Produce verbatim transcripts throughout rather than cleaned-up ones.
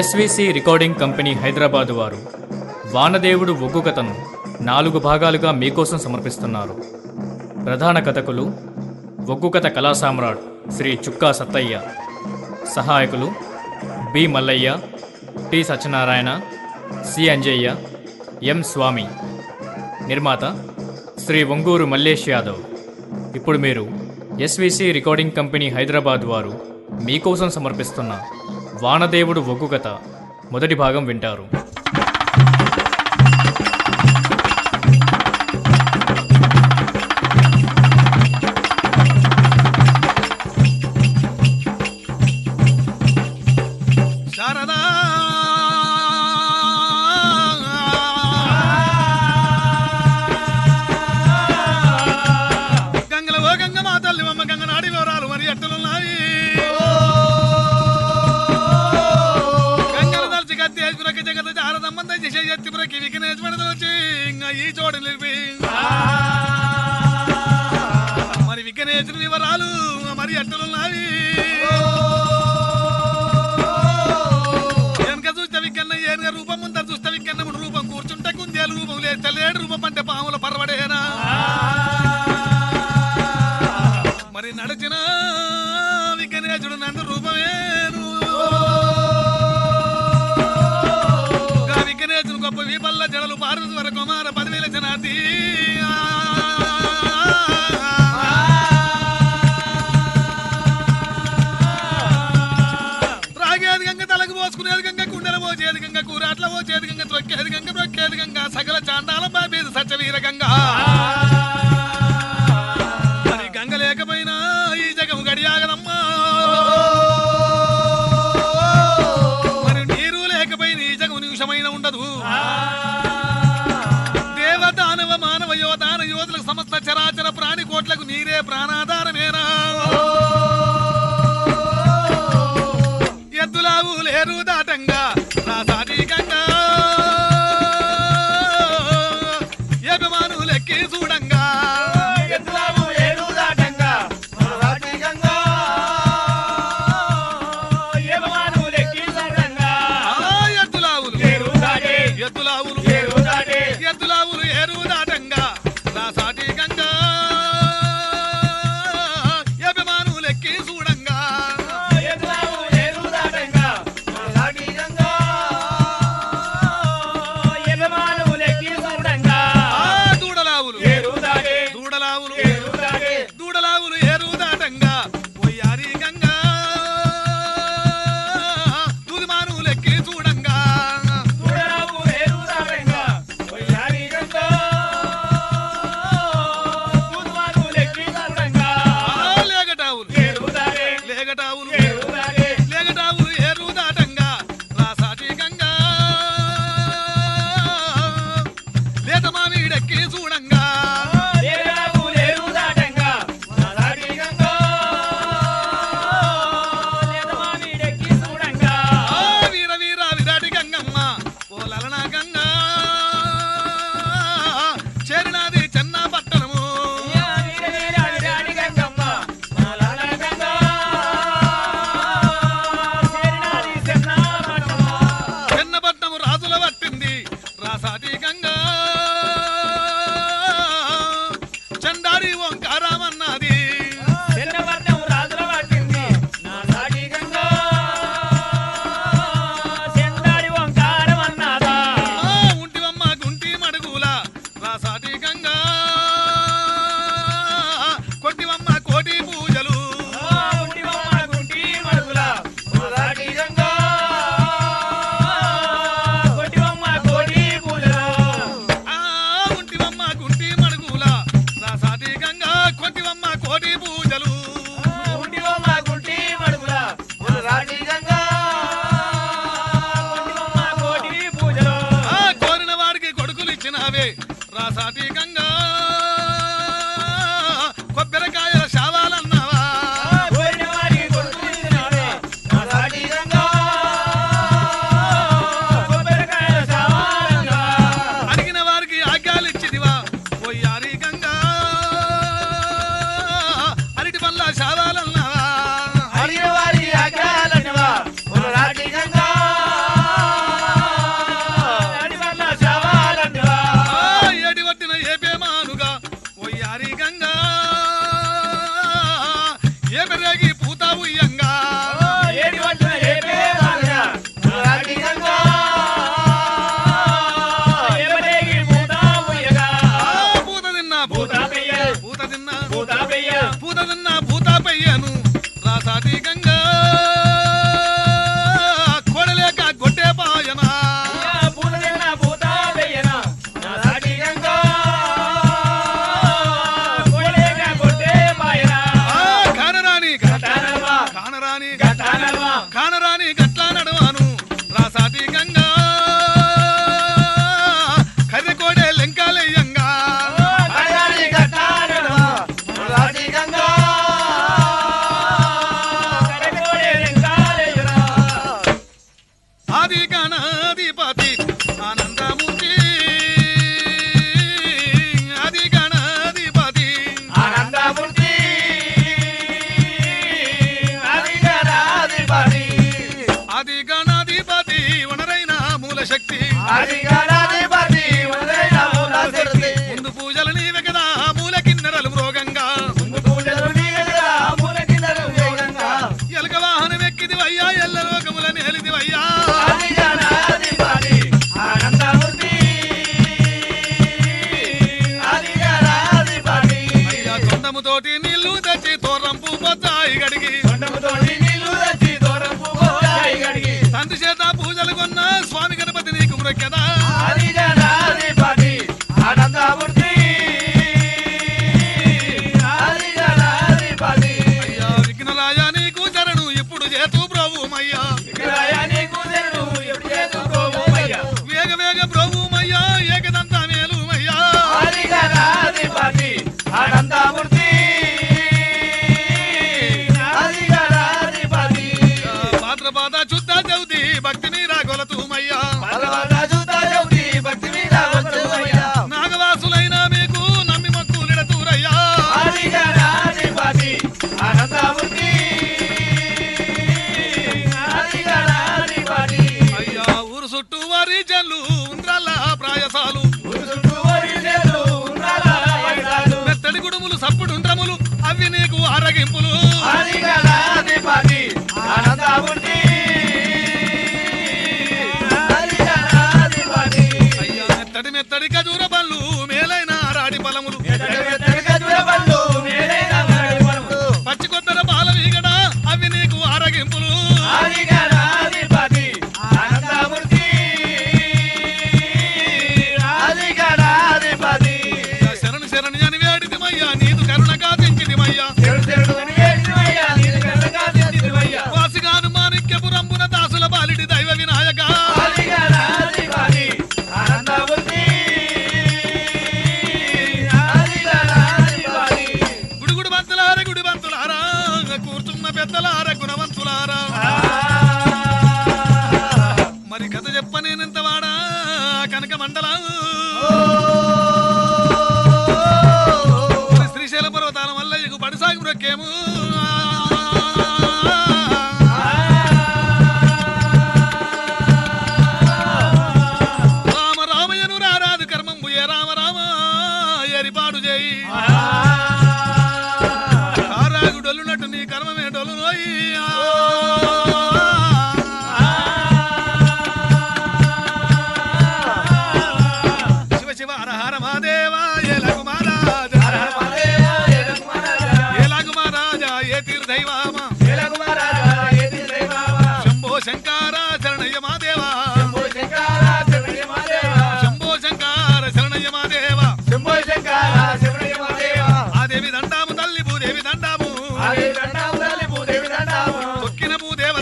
SVC recording company Hyderabad వారు వానదేవుడు ఒగ్గు కథను నాలుగు భాగాలుగా మీకోసం సమర్పిస్తున్నారు. ప్రధాన కథకులు ఒగ్గు కథ కళా సామ్రాట్ శ్రీ చుక్కా సత్తయ్య, సహాయకులు B Mallaiah, T Satyanarayana, C Anjaiah, M Swamy, నిర్మాత శ్రీ ఒంగూరు మల్లేష్ యాదవ్. ఇప్పుడు మీరు ఎస్విసి రికార్డింగ్ కంపెనీ హైదరాబాద్ వారు మీకోసం సమర్పిస్తున్న వానదేవుడు ఒగ్గు కథ మొదటి భాగం వింటారు. మరి విఘ్నేశ్వరు వివరాలు మరి ఎట్టలున్నాయి. వెనక చూస్తే విఘ్న ఏనుగ రూపం, ముందర చూస్తే విఘ్నముడు రూపం, కూర్చుంటే కుందేలు రూపం, లేస్తే లేడు రూపం అంటే పాముల పర్వడేనా. మరి నడిచిన విఘ్నేశ్వరుడు నందు రూపమేను. విఘ్నేశ్వరుడు గొప్ప వీపల్ల జడలు పార్వతి వర కుమార పదివేల జనాతి. రాగేది గంగ తలకు పోసుకునేది గంగ, కుండెల పోసేది గంగ, కూరాట్ల పోసేది గంగ, త్రొక్కేది గంగ, బ్రొక్కేది గంగ, సకల చాండాలం బాబేది సత్యవీర గంగ. మరి గంగ లేకపోయినా ఈ జగము గడియాగదమ్మా. మరి నీరు లేకపోయినా ఈ జగము నిమిషమైన ఉండదు. దేవదానవ మానవ యోధాన యోధులకు సమస్త చరాచర ప్రాణి కోట్లకు నీరే ప్రాణాధారమేనా. ఎద్దులావు లేరు దాటంగా రాసాటి గంగా, యజమాను లెక్కి చూడంగా. ఎద్దులావు లేరు దాటంగా రాసాటి గంగా, యజమాను లెక్కి చూడంగా. ఎద్దులావులు లేరు దాటే, ఎద్దులావులు లేరు దాటే, ఎద్దులావులు ఏరు దాటంగా రాసాటి గంగా, భూతాపయ్య పూతదన్న భూతాపయ్యను రాసాటి గంగా కొడలేక గొడ్డే పాయనా పూలదన్న భూతాపయ్యన నా సాటి గంగా కొడలేక కొట్టే పాయన కానరాని గటానవా కానరాని గటానవా కానరాని గట్ల నడవాను రాసాటి గంగా కర్రెకోడే లెంకాలయ్యంగా కడగాలి గటానవా సాటి గంగా కడగోడే రెంగాలేయన ఆది గణాధిపతి ఆనందమూర్తి ఆది గణాధిపతి ఆనందమూర్తి అధికారాధిపతి ఆది గణాధిపతి వనరైన మూల శక్తి అధికారాధిపతి ఉదయ మూలశక్తి ముందు పూజలు నీవే కదా మూల కిన్నెరలు మృగంగా ముందు పూజలు నీయగా మూల కిందలు వేగంగా ఎలక వాహనం ఎక్కిది వయ్యా ఎల్ల లోకముల నేలిది వయ్యా అధికారాధిపతి ఆనందమూర్తి అధికారాధిపతి అయ్యా తొండముతోటి నీళ్లు తెచ్చి తోరంపు పొచ్చాయి గడిగి కొండముతోటి నీళ్లు తెచ్చి దూరంపు పోయాయి గడిగి తండ్రి చేత పూజలు కొన్న స్వామి గణపతి నీకు మృక్యదా అధికారాధిపతి ఆనందమూర్తి అధికారాధిపతి అయ్యా విఘ్నరాయ నీకు చరణు ఇప్పుడు చేతు ప్రభుమయ్యా విగ్రహాన్ని కుదరడు ఎప్పుడు చేసుకోమయ్యా వేగ వేగ ప్రభుమయ్యా ఏకదంత మేలుమయ్యా అధికారాధిపతి ఆనందమూర్తి అధికారాధిపతి పాత్రపాద చుద్ద చౌతి భక్తి మీరా కొలతుమయ్యా భగవంత చూతాయోగి భక్తి మీద వచ్చుమయ్యా నాగవాసులైన మీకు నమ్మి మక్కులిడతూరయ్యా అధికారాధిపతి ఆనందమూర్తి అధికారాధిపతి అయ్యా ఊరు చుట్టూ వారి జన్లు ఉండ్రల్ల ప్రాయసాలు చుట్టూ వరిసేలు ఉండాల వయసాలు మెత్తడి గుడుములు సప్పుడుండ్రములు అవి నీకు ఆరగింపులు అధికారాధిపతి ఆనందమూర్తి అధికారాధిపతి అయ్యా మెత్తడి మెత్తడి ఖజూర పళ్ళు మేలైన రాడి ఫలములు ఎత్తడిగెత్తడిగజురబళ్ళు మేలైన వాడివరము. పచ్చి కొత్తర పాల వీగడ అవి నీకు ఆరగింపులు అధికారాధిపతి ఆనందమూర్తి అధికారాధిపతి శరణు శరణు అని వేడిదిమయ్యా నీదు కరుణ కాదించిదిమయ్యా చెడు చెడు అని వేడినవయ్యా, నీది కరుణగా దిద్దినవయ్యా. వాసిగాను మాణిక్యపురంబున దాసుల బాలిడి దైవ వినాయక అధికారాధిపతి ఆనందమూర్తి అధికారాధిపతి గుడుగుడు బంతులార గుడి బంతులారా కూర్చున్న పెద్దలార గుణవంతులారా మరి కథ చెప్ప నేనెంత వాడా కనక మండల శ్రీశైల పర్వతాల వల్ల ఇగు బడిసాగు బ్రొక్కేము రామ రామయ్యను రారాదు కర్మంబు ఏ రామ రామ ఎరిపాడు చేయి కారాగు డొల్లునట్టు నీ కర్మమే డొల్లు నోయి శివ శివ హర హర మహాదేవ ఏల కుమారాజ ఏల కుమారాజ ఏ తీర్థైవామ శంభో శంకర శరణయ్య మహాదేవ శంభో శంకర శరణయ్య మహాదేవ ఆ దేవి దండాము తల్లి భూదేవి దండాము తొక్కిన భూదేవ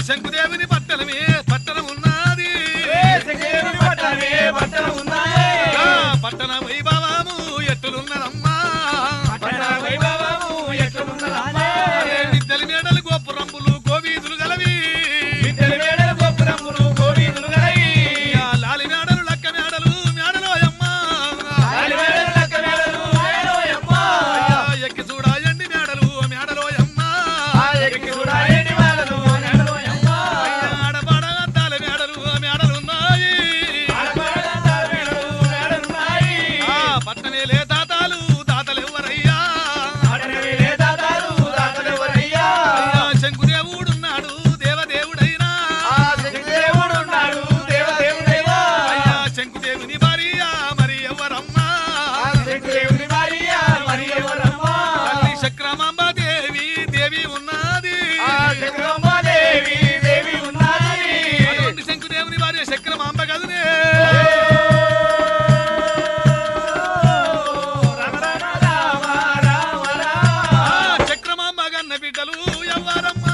శంకుదేవుని పట్టణమే పట్టణం ఉన్నది పట్టణ వైభవము ఎట్టులున్నదమ్మా విద్యల మేడలు గోపురంబులు గోవీధులు గలవి లాలి మేడలు లక్క మేడలు మేడలోయమ్మా ఎక్కి చూడాయండి మేడలు మేడలోయమ్మా ఆడపాడ అద్దాల మేడలు మేడలున్నాయి పట్టణేలే దాతాలు దాతలు ఎవరయ్యా శంకుదేవుడున్నాడు దేవదేవుడైనా అయ్యా శంకుదేవుని భార్య మరి ఎవరమ్మా తల్లి చక్రమాంబ దేవి దేవి ఉన్నది అటువంటి శంకుదేవుని భార్య చక్రమాంబ కదనే చక్రమాంబ గన్న బిడ్డలు ఎవ్వరమ్మా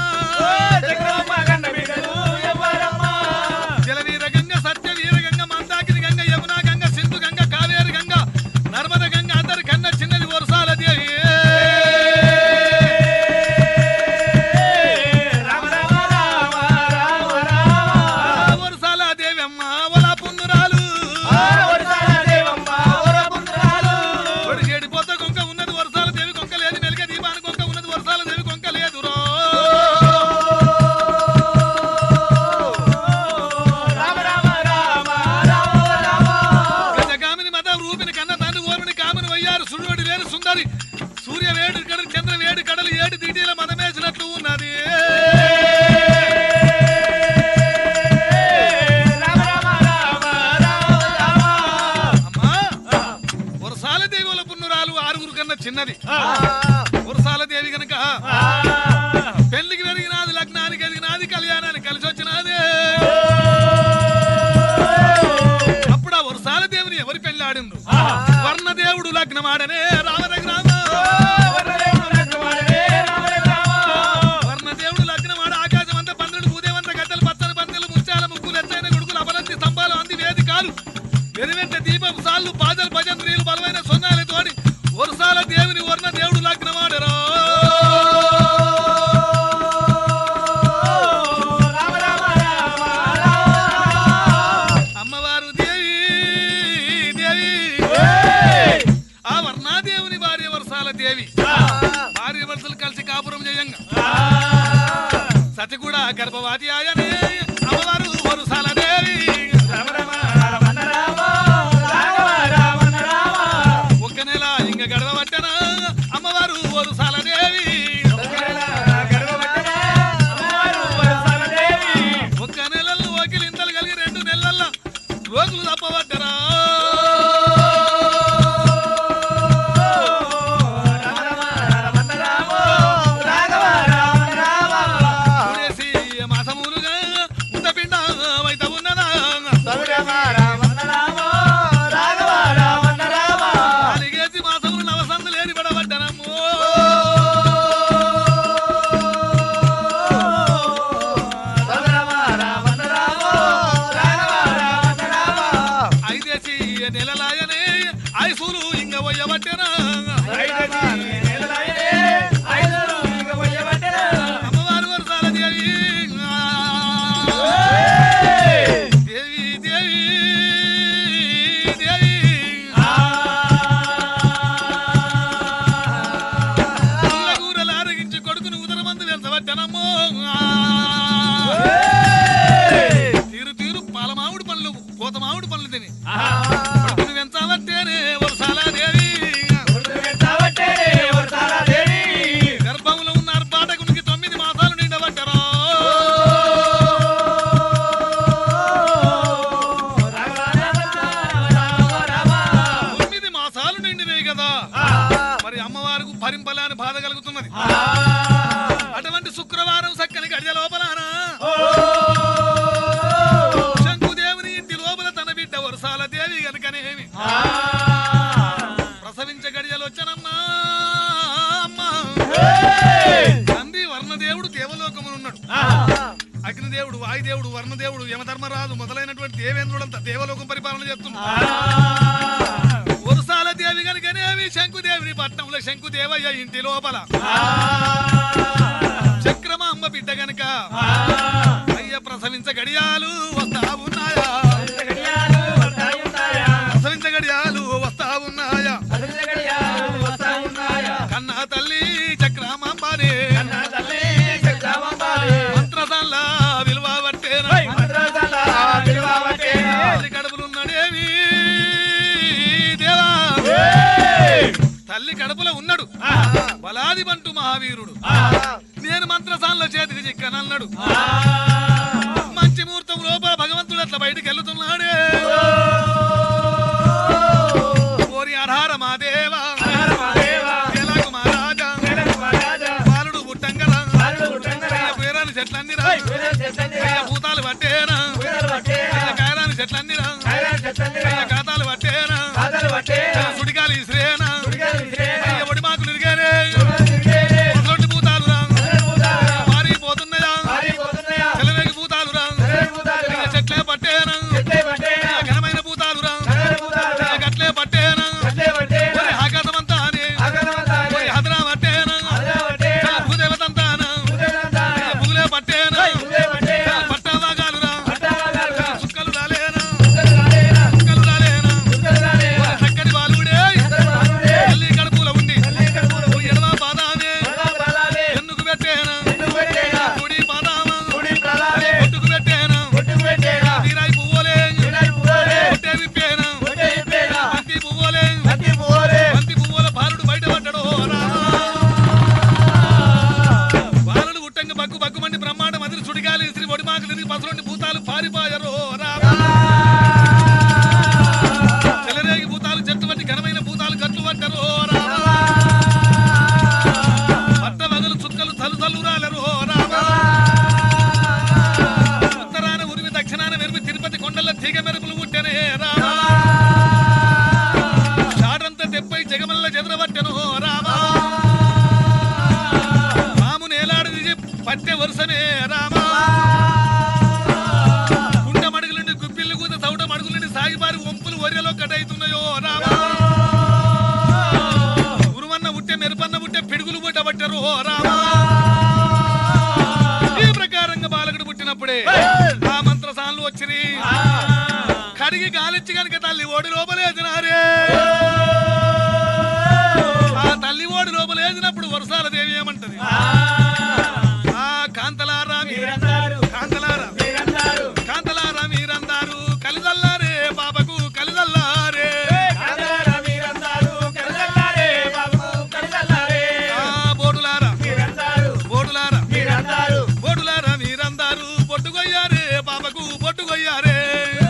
జలవీర గంగ సత్యవీర గంగ మందాకిని గంగ యమునా గంగ సింధు గంగ కావేరి గంగ నర్మద గంగ అందరి కన్న చిన్నది వరసాల దేవి వరసాల దేవి అమ్మ వలా పున్నురాలు ఏడిపోత కొంక ఉన్నది వరసాల దేవి కొంక లేదు మెలిగ దీపానికి కొంక ఉన్నది వరసాల దేవి కొంక లేదు రో గజగామిని మత రూపిని కన్న తండ్రి ఓర్మిని కామని వయ్యారు సుడువడి వేరు సుందరి సూర్య వేడి కడలు చంద్ర వేడి కడలు ఏడు తీటీల మదమేసినట్లు ఉన్నది అమ్మా వరసాల దేవి వల్ల పున్నురాలు ఆరుగురు కన్నా చిన్నది వరసాల దేవి గనక పెళ్లికి పెరిగినాది లగ్నానికి ఎదిగినాది కళ్యాణానికి కలిసి వచ్చినది అప్పుడు ఆ వరసాల దేవుని ఎవరి పెళ్ళాడిండు వర్ణదేవుడు లగ్నమాడనే రామరగ్రామ వర్ణదేవుడు లగ్నమాడ ఆకాశం అంతా పందులు భూదేవంత గద్దలు పచ్చని పందులు ముత్యాల ముగ్గులు ఎత్తైన గుడుకులు అపలంతి స్తంభాలు అంది వేదికాలు వెనువెంట దీపం సాళ్ళు బాజలు భజంత్రీలు బలమైన సొన్నాలతోని వరసాల దేవుని వర్ణ దేవుడు లగ్నమాడరా అమ్మవారు దేవి దేవి ఆ వర్ణాదేవుని భార్య వరసాల దేవి భార్య వరుసలు కలిసి కాపురం చేయంగా సతి కూడా గర్భవతి ఆయనే అమ్మవారు వరసాల దేవి ఒక్క నెల ఇంక గడవబట్టనా అమ్మవారు వరసాల దేవి ఒక్క నెలల్లో వకిలింతలు కలిగి రెండు నెలల్లో రోజులు తప్పబట్టరా మాసములుగా ముందపిండ వైత ఉన్న బ్రహ్మదేవుడు వాయుదేవుడు వర్ణదేవుడు యమధర్మరాజు మొదలైనటువంటి దేవేంద్రుడంతా దేవలోకం పరిపాలన చేస్తున్నారు. వరుసాల దేవి కనుకనేవి శంకుదేవిని పట్నంలో శంకుదేవయ్య ఇంటి లోపల చక్రమాంబ బిడ్డ గనక అయ్య ప్రసవించ గడియాలు వస్తా ఉన్నాయా, ప్రసవించ గడియాలు వస్తా ఉన్నాయా, కన్నా తల్లి చక్రమాంబనే మంత్రసల్లా విలువ పట్టేనా తల్లి కడుపులున్నాడేవి దేవా, తల్లి కడుపులో ఉన్నాడు బలాది బంటు మహావీరుడు. నేను మంత్రసాల్లో చేతికి చిక్కనన్నాడు. మంచి ముహూర్తం లోపల భగవంతుడు అట్లా బయటికి వెళ్తున్నాడే. ఓరి ఆధార మా దేవా ఎలాగు మా రాజా బాలుడు పుట్టంగరా పేరాని చెట్లన్నీరా భూతాలు పట్టేనా కాయరాని చెట్లన్నీరా ఖాతాలు పట్టేనా సుడిగాలి ఇసిరేనా ఒడి మాకులు ఇరిగారే మొదటి భూతాలు రా మారిపోతున్నాయా చెలవేగి భూతాలు రా చెట్లే పట్టేనా ఘనమైన భూతాలు రా గట్లే పట్టేనా ఆకాశమంతా హదరా పట్టేనా భూదేవతంతానా భూలే పట్టేనా పట్టభాగాలు రా సుక్కలు రాలేనా సుక్కలు రాలేనా చక్కని బాలుడే తల్లి కడుపులో ఉండి ఎడమ పాదామే ఎన్నుకు పెట్టేనా కుడి పాదామా ఒట్టుకు పెట్టేనా వీరాయి పువ్వులే ఒట్టే విప్పేనా బంతి పువ్వులే బంతి పువ్వుల బాలుడు బయట పడ్డాడు. బాలుడు ఉట్టంగా బగ్గు బగ్గు మండి బ్రహ్మాండ మదిరి సుడిగాలి శ్రీ ఒడిమాకులు తిరిగి పసరుండి భూతాలు పారిపోయారు. చెలరేగి భూతాలు చెట్టు వంటి ఘనమైన భూతాలు గట్లు పడ్డారు. పట్ట వగలు చుక్కలు తలు తలు రాలరు. ఉత్తరాన ఉరిమి దక్షిణాన వెరిమి తిరుపతి కొండల తీగ మెరుపులు పుట్టెనే రామ. షాడంతా తెప్పై జగమల్ల చెదరబట్టెను రామ. మాము నేలాడు పట్టె వరుసనే రామ. కుండ మడుగుల నుండి గుప్పిళ్ళు కూత చౌట మడుగుల నుండి సాగిబారి వంపులు ఒర్రెలో కట్టయితున్నాయో రామ. గురువన్న ఉట్టే మెరుపన్న ఉట్టే పిడుగులు పుట్ట పట్టారు రామ. ఈ ప్రకారంగా బాలకుడు పుట్టినప్పుడే ఆ మంత్రసాన్లు వచ్చిరి. కడిగి గాలిచ్చి కనుక తల్లి ఓడి లోపలేసినారే. ఆ తల్లి ఓడి లోపలేసినప్పుడు వరుసాల దేవి ఏమంటది? ఆ కాంతలారా మీరందారు కాంతలారా కాంతలారా మీరందారు కలిదల్లారే బాబకు కలిదల్లారే. ఆ బోడులారా బోడులారా బోడులారా మీరందారు బొట్టుగొయ్యారే బాబకు బొట్టుగొయ్యారే.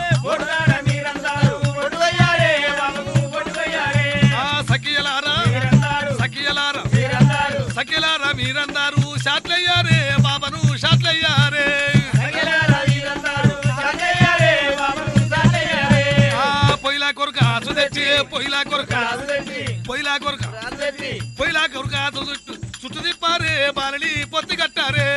ఆ సఖియలారా సఖియలారా సఖియలారా మీరందారు షాట్లయ్యారే బాబను షాట్లయ్యారే. ఆ పొయ్యిలా కొరక ఆసు తెచ్చి పొయ్యిలా కొరక పొయ్యిలా కొరక పొయ్యిలా కొరక ఆసు చుట్టూ చుట్టు తిప్పారే బాలని పొత్తి కట్టారే.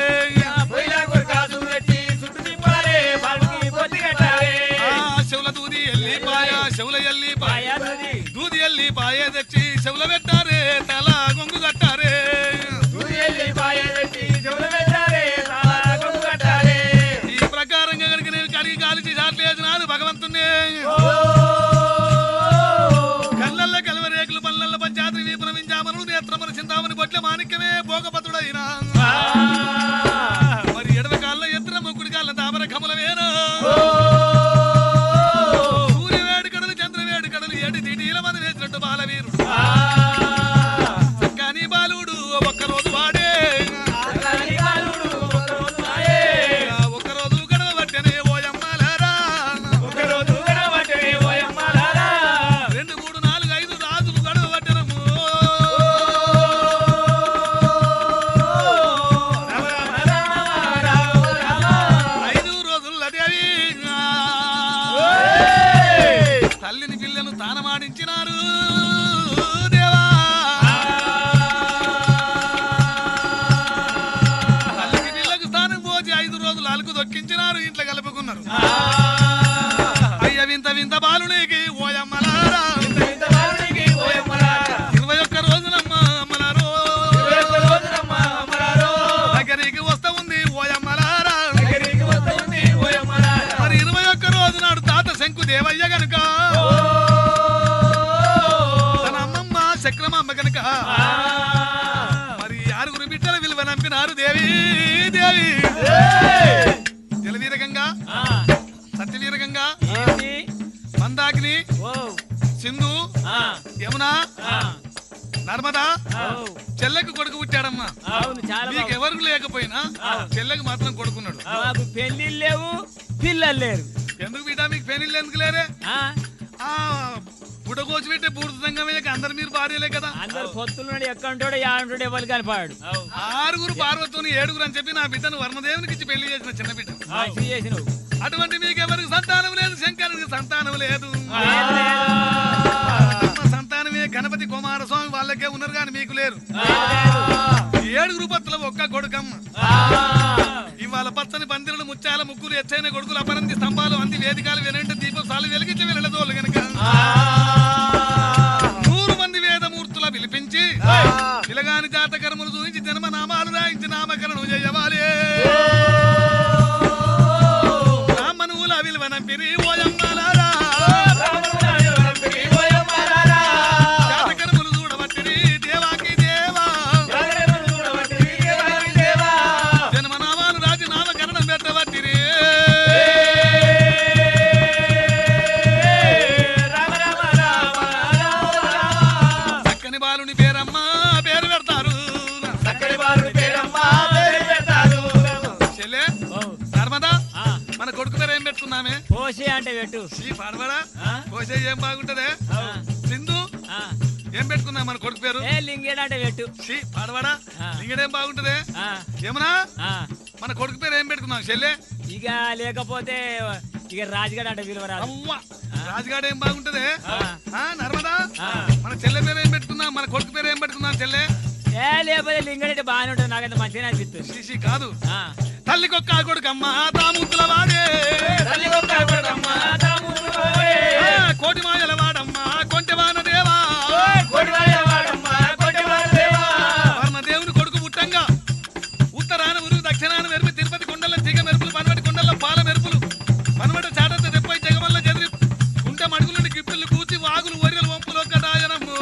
ఆ శివుల దూది ఎల్లి పాయ శివుల ఎల్లి పాయ దూది ఎల్లి పాయ తెచ్చి శివుల పెట్టారే తల గొంగు కట్టారే. ఈ ప్రకారంగా కనుక నేను కడిగి కాలిచి చాట్లు వేసినాను భగవంతుణ్ణి. కళ్ళల్ల కలవరేకులు పల్లెల్ల పంచాద్రి వీపున వింజామనుడు నేత్రమున చింతామని బొట్ల మాణిక్యమే భోగపతుడైనా. మరి ఎడవ కాళ్ళ ఎత్తున ముక్కుడి కాళ్ళ తామర కమలమేనా. సూర్యవేడు కడలు చంద్రవేడు కడలు ఏడు తిటీల మంది వేసినట్టు బాలవీరుడు కానీ బాలుడు ఒక్కరోజు వాడే ఒక్కరోజు గడవ పట్టనే ఓయమ్మలారా. రెండు మూడు నాలుగు ఐదు రాజులు గడవ పట్టనము. ఐదు రోజుల ఇంట్లో కలుపుకున్నారు అయ్య వింత వింత బాలునికి ఓయమ్మలారా ఇరవై ఒక్క రోజునమ్మ అమ్మలారో దగ్గరికి వస్తా ఉంది ఓయమ్మలారా మరి ఇరవై ఒక్క రోజు నాడు తాత శంకు దేవయ్య గనుక తన అమ్మమ్మ చక్రమమ్మ గనుక మరి ఆరుగురు బిడ్డల విలువ నంపినారు దేవి దేవి జలవీరగంగా సత్యవీరగంగా మందాకిని సింధు యమున నర్మదా చెల్లెకు కొడుకు పుట్టాడమ్మా మీకు ఎవరికి లేకపోయినా చెల్లెకు మాత్రం కొడుకున్నాడు పెళ్లి లేవు పిల్లలు లేరు ఎందుకు బిడ్డ మీకు పెళ్లిళ్ళు ఎందుకు లేరే ఆ బుడగోచి పెట్టే బూడిద సంగమయ్యకి అందరు మీరు భార్యలే కదా అందరు పొత్తులున్నాడు ఎక్కడుంటాడు యాడుంటాడు ఎవరు కనపాడు ఆరుగురు పార్వతోని ఏడుగురు అని చెప్పి నా బిడ్డను వర్మదేవునికి ఇచ్చి పెళ్లి చేసిన చిన్న బిడ్డ చేసినవు అటువంటి మీకు ఎవరికి సంతానం లేదు శంకరునికి సంతానం లేదు సంతానమే గణపతి కుమారస్వామి వాళ్ళకే ఉన్నారు కానీ మీకు లేరు ఏడుగురు పత్తుల ఒక్క కొడుకమ్మ ఇవాళ పచ్చని పందిరులు ముత్యాల ముగ్గురు ఎచ్చైన కొడుకులు అపరంతి స్తంభాలు అంది వేదికలు వెనంటే దీపం సాలు వెలిగించి వెళ్ళదోళ్ళు గనక నూరు మంది వేదమూర్తుల పిలిపించి పిలగాని జాతకర్మలు చూపించి జన్మనామాలు రాయించి నామకరణం చేయవాలి రామనుల విలువనంపిరి ఓయమ్మలారా జాతకర్మలు చూడబట్టిరి దేవాకి దేవా జన్మనామాలు రాజు నామకరణం పెట్టబట్టిరి చక్కని బాలుని పేరమ్మా పేరు పెడతారు చెల్లె నర్మదా మన కొడుకు పేరు ఏం పెట్టుకున్నామే పోసే అంటే పెట్టు శ్రీ పాడబడా కోసే ఏం బాగుంటదే సింధు ఏం పెట్టుకున్నా మన కొడుకు పేరు ఏ లింగేడు అంటే పెట్టు శ్రీ పాడబడా లింగడేం బాగుంటదే ఏమన్నా మన కొడుకు పేరు ఏం పెట్టుకున్నాం చెల్లె ఇక లేకపోతే ఇక రాజుగాడు అంటే విలువరాదు అవ్వ రాజుగాడు ఏం బాగుంటదే నర్మదా మన చెల్లె పేరు ఏం పెట్టుకున్నాం మన కొడుకు పేరు ఏం పెట్టుకున్నాం చెల్లె ఏ లేకపోతే లింగడంటే బాగానే ఉంటుంది నాకంత మంచిగా అనిపిస్తుంది శ్రీ కాదు తల్లికొక్క కొడుకమ్మ తాముద్దుల వాడే కోటి మాయల వాడమ్మ కొంటెవాన దేవా వర్మదేవుని కొడుకు పుట్టంగా ఉత్తరాన ఉరుగు దక్షిణాన మెరుపు తిరుపతి కొండల తీగ మెరుపులు పనవటి కొండల పాల మెరుపులు పనవట చాటంత దెప్పై జగమల్ల జదిరి కుంట మడుగుల నుండి గిప్పిళ్ళు కూచి వాగులు ఒరియలు వంపులో కదాయనము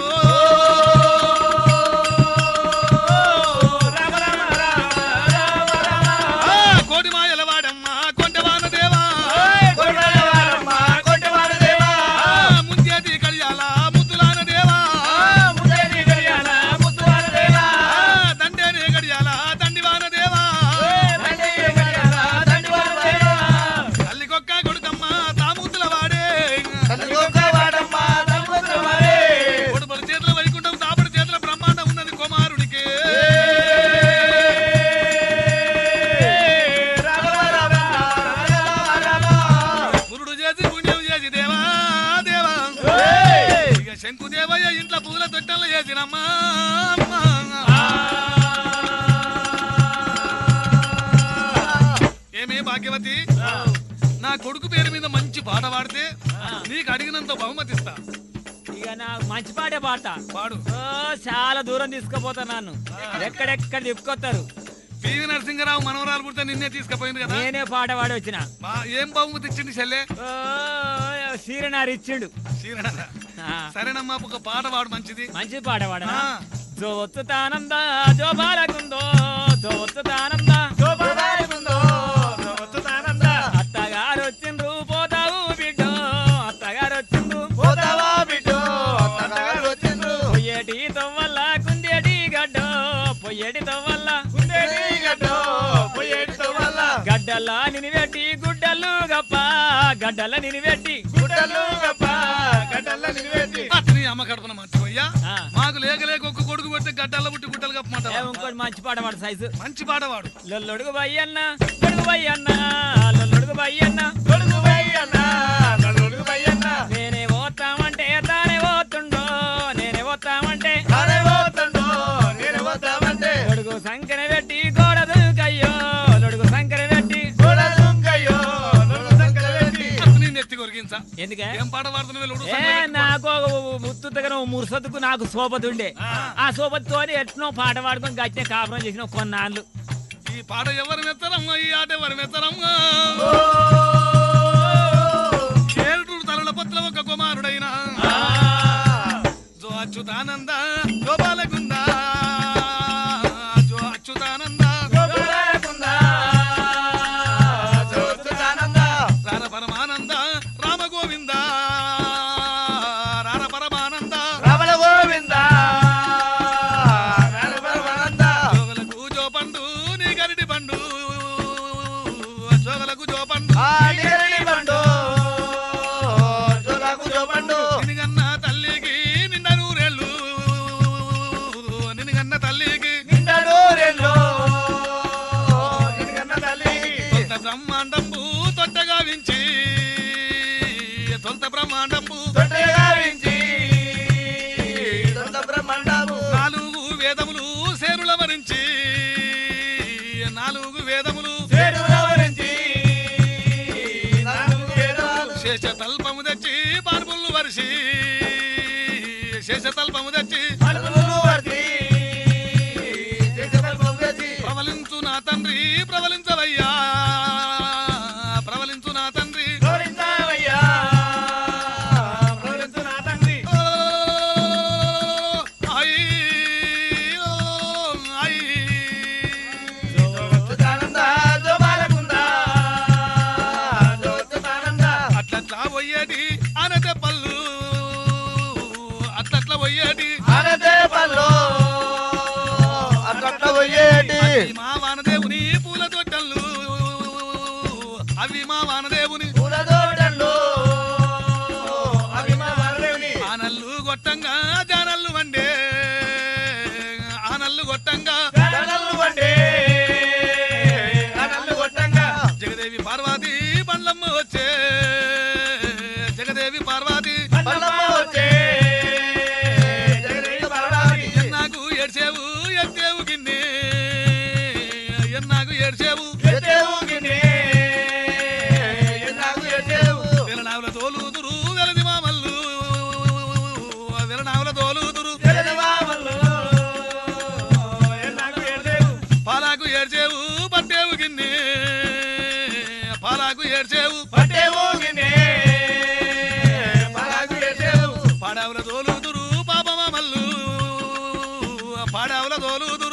కోటి మాయల వాడమ్మ కొంటెవాన దేవా ముంజేటి కళ్యాల ముద్దులాన దేవా దండేనే గడియాల దండివాన దేవా తల్లికొక్క కొడుకమ్మ తాముద్దుల వాడే కొడుపల చేతుల వైకుంఠం తాపడి చేతుల బ్రహ్మాండం ఉన్నది కుమారుడికి పురుడు చేసి పుణ్యం చేసి దేవా దేవా ఇక శంకుదేవయ్య ఇంట్లో పూల తొట్టెల్లో చేసినమ్మా ఏమే భాగ్యవతి నా కొడుకు పేరు మీద మంచి పాట పాడితే నీకు అడిగినంత బహుమతిస్తా ఇక నాకు మంచి పాటే పాడతా పాడు ఓ, చాలా దూరం తీసుకుపోతారు నన్ను ఎక్కడెక్కడ తిప్పుకొస్తారు పివి నరసింహరావు మనవరాలు పుడితే నిన్నే తీసుకుపోయింది కదా నేనే పాట పాడి వచ్చిన బా- ఏం బహుమతి ఇచ్చింది చెల్లె ఓ, సీరనారు ఇచ్చిండు శ్రీనాథ ఆ, సరేనమ్మా ఒక పాట పాడు మంచిది మంచి పాట పాడనా ఆ. జో ఒత్తుతానంద జో బాలకుందో జో ఒత్తుతానంద అత్తగారు వచ్చిండ్రు పోతావు బిడ్డో అత్తగారు వచ్చిండ్రు పొయ్యేటి తవ్వల్ల కుందేటి గడ్డో పొయ్యేటి తవ్వల్ల గడ్డల్లా నినివెట్టి గుడ్డలు గప్ప గడ్డల నినివెట్టి అతని అమ్మ కడుపున మర్చిపోయ్యా ఆ. మాకు లేక లేక ఒక్క కొడుకు పెడితే గడ్డల్ల పుట్టి గుడ్డలు ఏ, కప్పమంట ఇంకోటి మంచి పాట పాడు సైజు మంచి పాటవాడు లొల్లొడుగు బయ్యన్న లొడుగు బయ్యన్న లొల్లొడుగు బయ్యన్న నేనే పోతామంటే తానే పోతుండో నేనే పోతామంటే లొడుగు సంకన పెట్టి గోడ దూకయ్యో లొడుగు సంకన పెట్టి ఎందుకే ఏం పాట పాడుతున్నావు ఏ నాకు ముత్తుగా మురుసతుకు నాకు సోపతి ఉండే ఆ సోపతితో ఎట్నో పాట పాడుకొని గట్టిన కాపురం చేసిన కొన్నాళ్ళు. ఈ పాట ఎవరు మెత్తరమ్మా, ఈ ఆట ఎవరు మెత్తరమ్మా? ఏడు తలల పత్ర ఒక కుమారుడైన జో అచ్యుతానంద గోపాలకుంద జో అచ్యుతానంద రార పరమానంద రామ గోవింద రార పరమానంద రమణ గోవింద జోగలకు జో పండు నీ గరిటి పండు జోగలకు జో పండు నిన్నుగన్న తల్లికి నిండా నూరేళ్ళు నిన్నుగన్న తల్లికి తొంత బ్రహ్మాండంబు తొట్టగా వించి తొంత బ్రహ్మాండంబు నాలుగు వేదములు సేరుల వరించి నాలుగు వేదములు శేష తల్పము తెచ్చి పార్పులు వరిసి శేష తల్పము తెచ్చి ప్రవలించు నా తండ్రి ప్రవలించవయ్యా ప్రవలించు నా తండ్రి ఓ, ఐ, ఓ, ఐ. అట్లట్లా పోయేటి అనతే పళ్ళు అట్లట్లా పోయేటి అవి మా వానదేవుని పూల తొట్టెళ్ళు అవి మా వానదేవుని ఆనల్లు గొట్టంగా జానల్లు వండే ఆనల్లు గొట్టంగా జగదేవి పార్వతి బండ్లమ్మ వచ్చే జగదేవి పార్వతి ఎన్నాకు ఏడ్చేవు ఎత్తేవు గిన్నె ఎన్నాకు ఏడ్చేవు వెలనావుల తోలుదురు వెలది మామల్లు వెలనావుల తోలుదురు పాలాకు ఏడ్చేవు పట్టేవు గిన్నె పాలాకు ఏడ్చేవు పాడావుల తోలుదురు పాపమా మల్లు పాడావుల తోలుదురు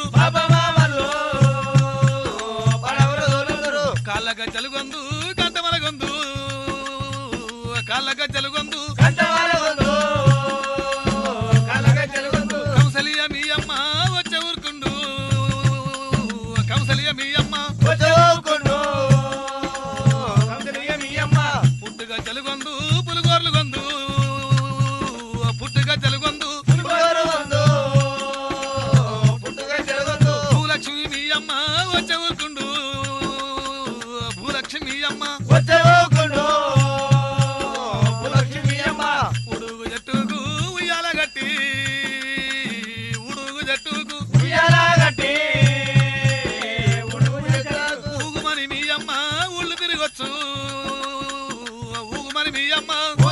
కాళ్ళ గజ్జలు గొందు గంటమల గొందు కాళ్ళ గజ్జలు గొందు కంసలియ మీ అమ్మ వచ్చే ఊరుకుండు కంసలియ మీ అమ్మ పుట్టుగా చెలుగొందు పులుగోర్లు గొందు పుట్టుగా చెలుగొందు భూలక్ష్మి మీ అమ్మ వచ్చే ఊరుకుండు భూలక్ష్మి మీ అమ్మ ఉడుగు జట్టుకు ఉయ్యాల గట్టి ఉడుగు జట్టుకు ఊగుమని మీ అమ్మ ఊళ్ళు తిరగొచ్చు ఊగుమని మీ అమ్మ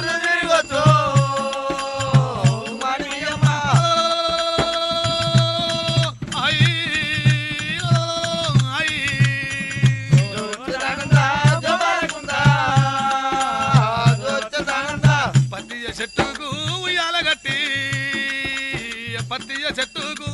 ఐ, ఓ, ఐ. పత్తియ చెట్టుకు ఉయ్యాల గట్టి పత్తియ చెట్టుకు